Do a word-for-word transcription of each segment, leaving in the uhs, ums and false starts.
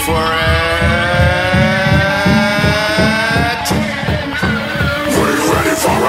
for it? We ready for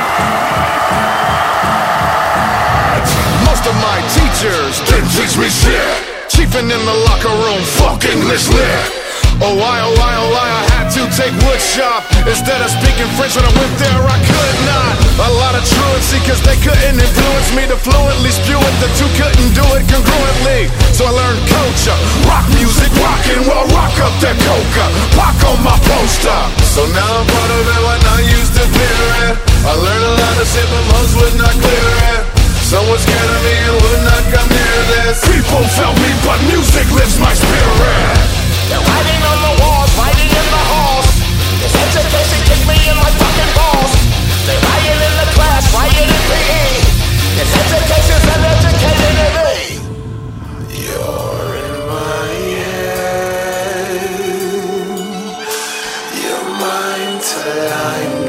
it? Most of my teachers didn't teach me shit. Chiefin' in the locker room, fuck English lit. Oh why, oh why, oh why I had to take wood shop instead of speaking French when I went there I could not. A lot of truancy cause they couldn't influence me to fluently spew it. The two couldn't do it congruently. So I learned culture, rock music, rockin' well, rock up that coca, rock on my poster. So now I'm part of it when I used to fear it. I learned a lot of shit but most would not clear it. Someone scared of me and would not come near this. People felt me but music lifts my spirit. They're writing on the walls, writing in the halls. This education kicked me in my fucking balls. They riot in the class, riot in P E. This education's uneducated in me. You're in my head. You're mine till I'm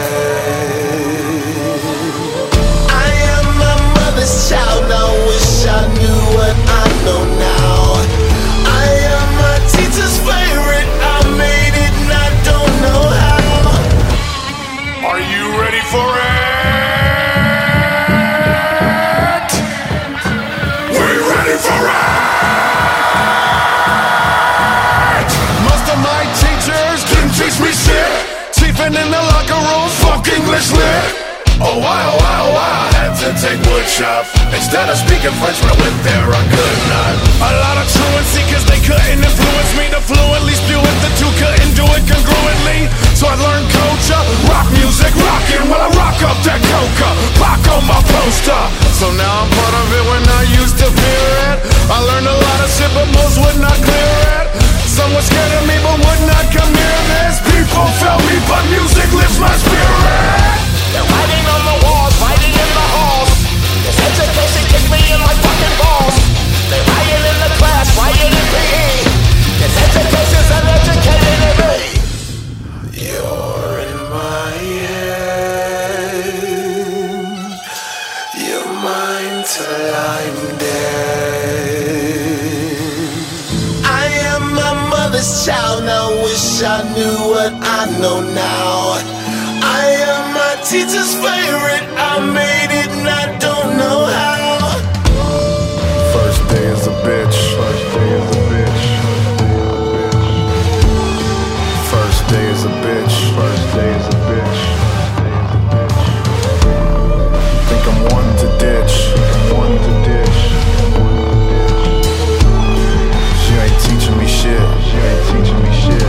dead. I am my mother's child. I wish I knew what I know now. I am my teacher's favorite. I made it and I don't know how. Are you ready for it? We're ready for it! Most of my teachers didn't teach me shit. Chiefin' in the locker room, fuck English lit. Oh why, oh why, oh why I had to take wood shop instead of speaking French when I went there I could not. A lot of truancy cause they couldn't influence me to fluently spew it. The two couldn't do it congruently. So I learned culture, rock music, rockin' while I rock up that coca, rock on my poster. So now I'm part of it when I used to fear it. I learned a lot of shit but most would not clear it. Some were scared of me but would not come near this. People felt me but music lifts my spirit. They're writing on the walls, writing in the halls. This education kicked me in my fucking balls. They riot in the class, riot in P E. This education's uneducated in me. You're in my head. You're mine till I'm dead. I am my mother's child. I wish I knew what I know now. I am my teacher's favorite. I made it and I don't know how. First day is a bitch. First day is a bitch. First day is a bitch. First day is a bitch. Think I'm one to ditch. Think I'm one to ditch. She ain't teaching me shit. She ain't teaching me shit.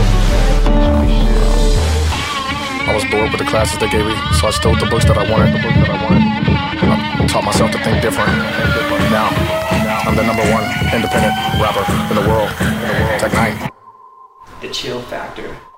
I was bored with the classes they gave me, so I stole the books that I wanted. The books that I wanted. I taught myself to think different. Now, I'm the number one independent rapper in the world. Tech Nine. The Chill Factor.